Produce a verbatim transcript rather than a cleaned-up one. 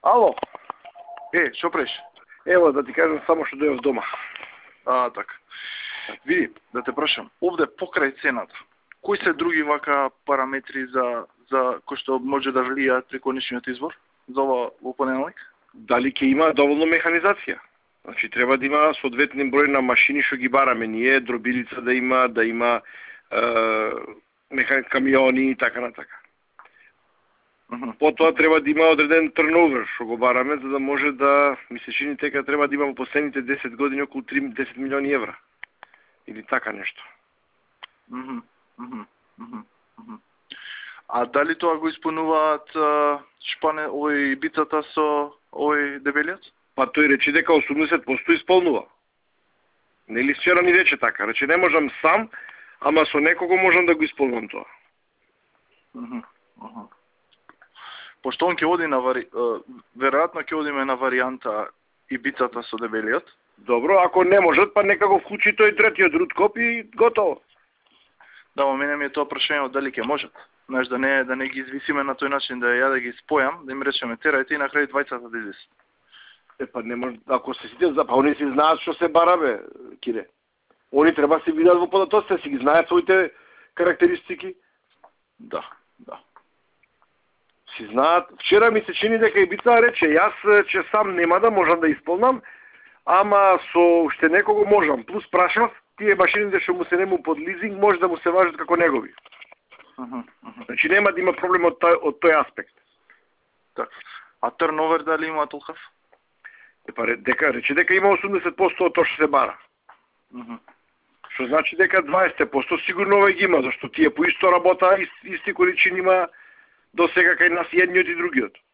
Ало, Е, што преш? ево да ти кажам само што дојав дома. А, така. Види, да те прашам, овде покрај цената, кои се други вака параметри за за кои што може да влијаат при конечниот избор за ова во понеделник? Дали ќе има доволно механизација? Значи треба да има соодветен број на машини што ги бараме ние, дробилица да има, да има е, механ... камиони и така натака. Uh-huh. Потоа треба да има одреден турновер што го бараме за да може да ми се чини дека треба да има во последните десет години околу три до десет милиони евра. Или така нешто. Uh-huh. Uh-huh. Uh-huh. Uh-huh. А дали тоа го исполнуваат шпане овој бицата со овој дебелиот? Па тој рече дека осумдесет проценти исполнува. Нели вчера ни рече така, рече не можам сам, ама со некого можам да го исполнувам тоа. Uh-huh. Uh-huh. Пошто он ќе оди на вари... веројатно ќе одиме на варијанта и бицата со дебелиот. Добро, ако не можат, па нека го вклучи тој третиот Рудкоп и готово. Да, во мене ми е тоа прашање дали ќе можат. Знаеш, да не да не ги извисиме на тој начин да ја да ги спојам, да им речеме терајте и на крај двајцата да извисат. Е па не може, ако се сите за, па они си знаат што се бара бе, Кире. Они треба се видат во податоците, се ги знаат своите карактеристики. Да, да. Си знаат. Вчера ми се чини дека и бица рече, јас че сам нема да можам да исполнам, ама со уште некого можам. Плюс прашав, тие машините што му се нему под лизинг може да му се важат како негови. Uh-huh, uh-huh. Значи нема да има проблем од тој, од тој аспект. Така. А турновер дали има толков? Е па дека рече дека има осумдесет проценти од тоа што се бара. Uh-huh. Што значи дека дваесет проценти сигурно овој ги има, зашто тие по исто работа, исти количини има до сега кај нас едниот и другиот.